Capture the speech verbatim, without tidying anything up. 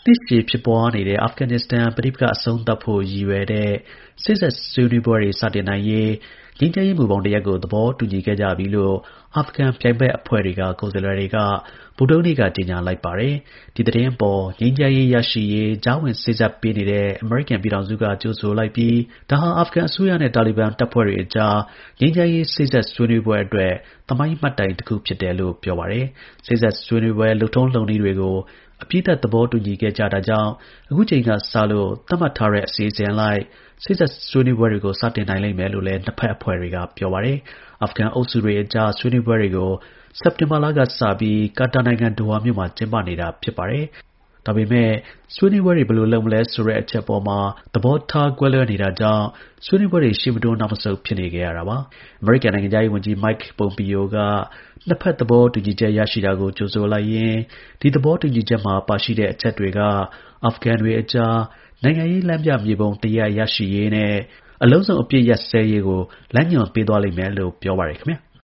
နှစ်ရှည်ဖြစ်ပွားနေတဲ့ အာဖဂန်နစ္စတန် ပဋိပက္ခအဆုံးသတ်ဖို့ ရည်ရွယ်တဲ့ စေ့စပ်ဆွေးနွေးပွဲတွေ စတင်နိုင်ရေး ငြိမ်းချမ်းရေး မူဘောင်တစ်ရပ်ကို သဘောတူညီခဲ့ကြပြီလို့ အာဖဂန် ပြိုင်ဘက်အဖွဲ့တွေက ကိုယ်စားလှယ်တွေက ဗုဒ္ဓဟူးနေ့က ကြေညာလိုက်ပါတယ်။ ဒီသတင်းအပေါ် ငြိမ်းချမ်းရေး ရရှိရေး ကြားဝင် စေ့စပ်ပေးနေတဲ့ အမေရိကန်ပြည်ထောင်စုက ကြိုဆိုလိုက်ပြီး ဒါဟာ အာဖဂန် အစိုးရနဲ့ တာလီဘန် တပ်ဖွဲ့တွေအကြား ငြိမ်းချမ်းရေး စေ့စပ်ဆွေးနွေးပွဲအတွက် သမိုင်းမှတ်တိုင်တစ်ခု ဖြစ်တယ်လို့ ပြောပါတယ်။ စေ့စပ်ဆွေးနွေးပွဲ လုပ်ထုံးလုပ်နည်းတွေကို အပြီးသတ် သဘောတူညီခဲ့ကြတာကြောင့် အခုချိန်ကစလို့ သတ်မှတ်ထားတဲ့ အစီအစဉ်အလိုက် စေ့စပ်ဆွေးနွေးပွဲတွေကို စတင်နိုင်လိမ့်မယ်လို့လည်း နှစ်ဘက်အဖွဲ့တွေက ပြောပါတယ်။ အာဖဂန် အုပ်စုတွေအကြား ဆွေးနွေးပွဲတွေကို စက်တင်ဘာလကစပြီး ကာတာနိုင်ငံ ဒိုဟာမြို့မှာ ကျင်းပနေတာ ဖြစ်ပါတယ်။ ဒါပေမဲ့ ဆွေးနွေးပွဲတွေ ဘယ်လိုလုပ်မလဲဆိုတဲ့ အချက်အပေါ်မှာ သဘောထား ကွဲလွဲနေတာကြောင့် ဆွေးနွေးပွဲတွေ ရှေ့မတိုး နောက်မဆုတ် ဖြစ်နေခဲ့ရတာပါ။ အမေရိကန် နိုင်ငံခြားရေးဝန်ကြီး Mike Pompeo က နှစ်ဘက် သဘောတူညီချက် ရရှိတာကို ကြိုဆိုလိုက်ရင်း ဒီ သဘောတူညီချက်မှာ ပါရှိတဲ့ အချက်တွေက အာဖဂန်တွေအကြား နိုင်ငံရေး လမ်းပြ မြေပုံတစ်ရပ် ရရှိရေးနဲ့ အလုံးစုံ အပစ်ရပ်စဲရေးကို လမ်းညွှန်ပေးသွားလိမ့်မယ်လို့ ပြောပါတယ် ခင်ဗျာ။